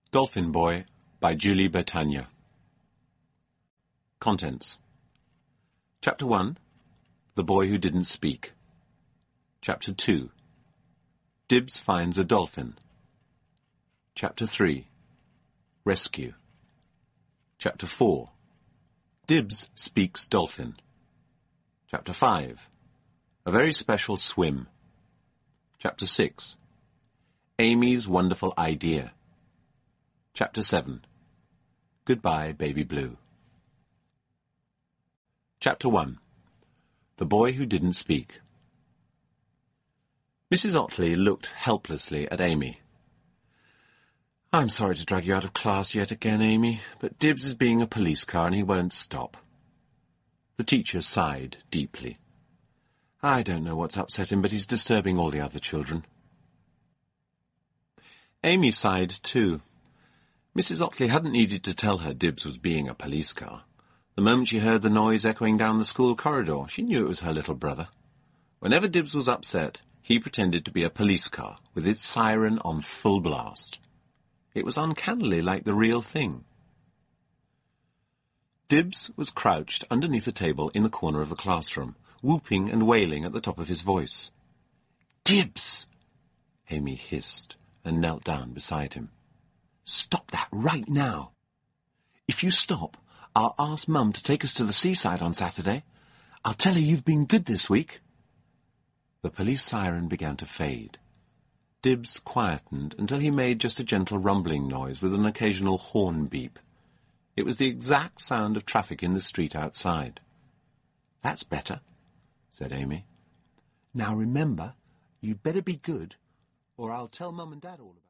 Dolphin Boy by Julie Bertagna. Contents. Chapter 1, The Boy Who Didn't Speak. Chapter 2, Dibbs Finds a Dolphin. Chapter 3, Rescue. Chapter 4, Dibbs Speaks Dolphin. Chapter 5, A Very Special Swim. Chapter 6, Amy's Wonderful Idea. Chapter 7, Goodbye, Baby Blue. Chapter 1, The Boy Who Didn't Speak. Mrs. Ottley looked helplessly at Amy. "I'm sorry to drag you out of class yet again, Amy, but Dibbs is being a police car and he won't stop." The teacher sighed deeply. "I don't know what's upset him, but he's disturbing all the other children." Amy sighed too. Mrs. Ottley hadn't needed to tell her Dibbs was being a police car. The moment she heard the noise echoing down the school corridor, she knew it was her little brother. Whenever Dibbs was upset, he pretended to be a police car, with its siren on full blast. It was uncannily like the real thing. Dibbs was crouched underneath a table in the corner of the classroom, whooping and wailing at the top of his voice. "Dibbs!" Amy hissed and knelt down beside him. "Stop that right now. If you stop, I'll ask Mum to take us to the seaside on Saturday. I'll tell her you've been good this week." The police siren began to fade. Dibbs quietened until he made just a gentle rumbling noise with an occasional horn beep. It was the exact sound of traffic in the street outside. "That's better," said Amy. "Now remember, you'd better be good, or I'll tell Mum and Dad all about it."